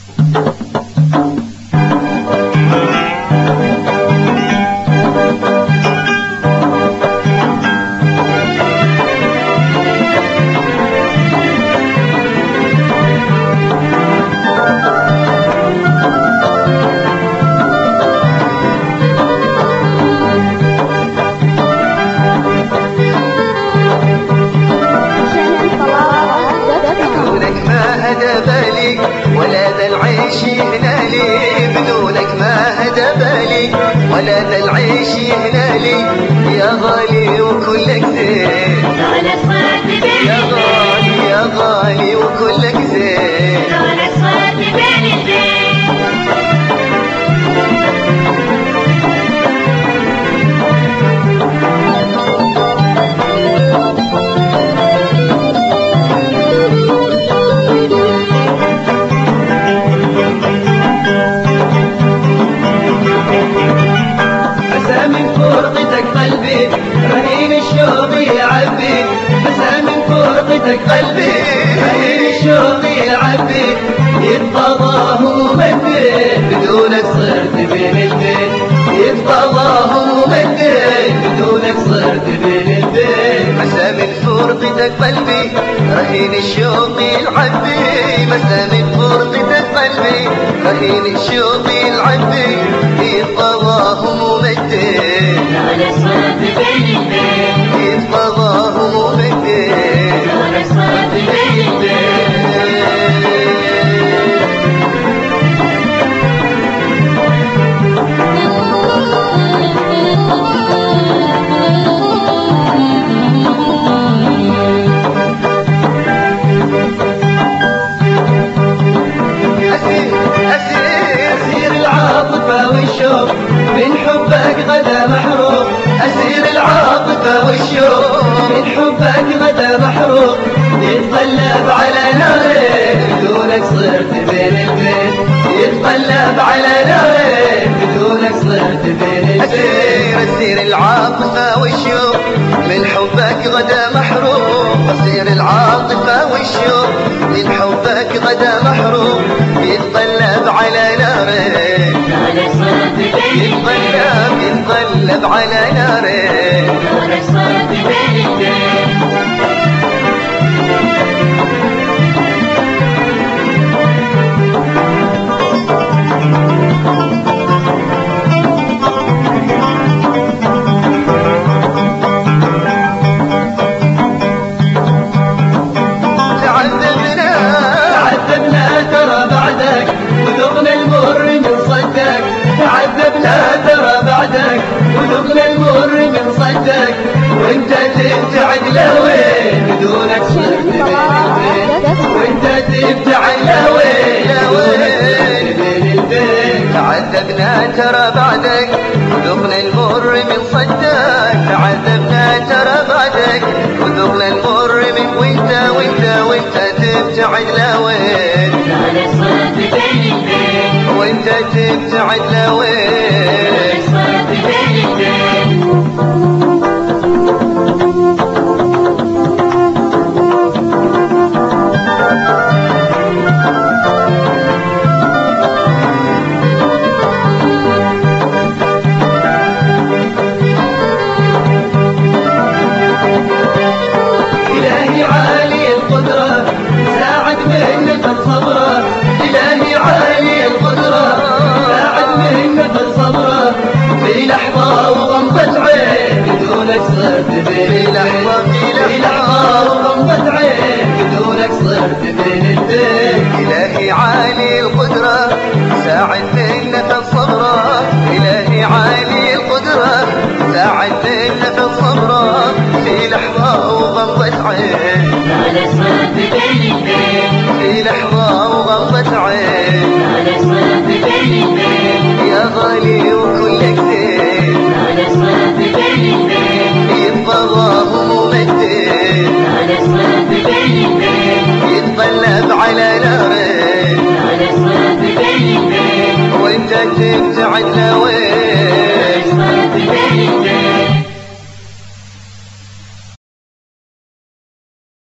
ولا ذا العيش يهنالي بدونك ما هدى بالي، ولا ذا العيش يهنالي يا غالي وكلك زين، يا غالي يا غالي وكلك زين. قلبي رهين الشوق يعبي، يتقضى همومتين بدونك صرت بين البين، يتقضى همومتين بدونك صرت بين البين. مسا من فرقتك قلبي رهين الشوق يعبي، مسا من فرقتك قلبي رهين الشوق يعبي، يتقضى همومتين بدونك صرت بين البين، يتقضى همومتين. أسير العاطفة والشوق من حبك غدا محروق، أسير العاطفة والشوق من حبك غدا محروق، يتقلب على نارين بدونك صرت بين البين، يتقلب على نارين بدونك صرت بين البين. أسير العاطفة والشوق من حبك غدا محروق، أسير العاطفة والشوق من حبك غدا محروق، يتقلب على نارين يتقلب على نارين. وذقنا المر من صدك وانت تبتعد لوين بدونك صرت بين البين، وانت تبتعد لوين بين البين. تعذبنا ترى بعدك وذقنا المر من صدك، تعذبنا ترى بعدك وذقنا المر من وانت تبتعد لوين وانت تبتعد لوين. إلهي عالي القدرة ساعد منك الصبر، إلهي عالي القدرة ساعد منك الصبر، في لحظة وغمضة عين بدونك صرت بين البين، في لحظة وغمضة عين بدونك صرت بين البين. إلهي عالي القدرة ساعد منك الصبر، إلهي عالي القدرة ساعد منك الصبر، في لحظة وغمضة عين في لحظة وغمضة عين. يا غالي وكلك زين يتقضى همومتين، يتقلب على نارين وانت تبتعد لوين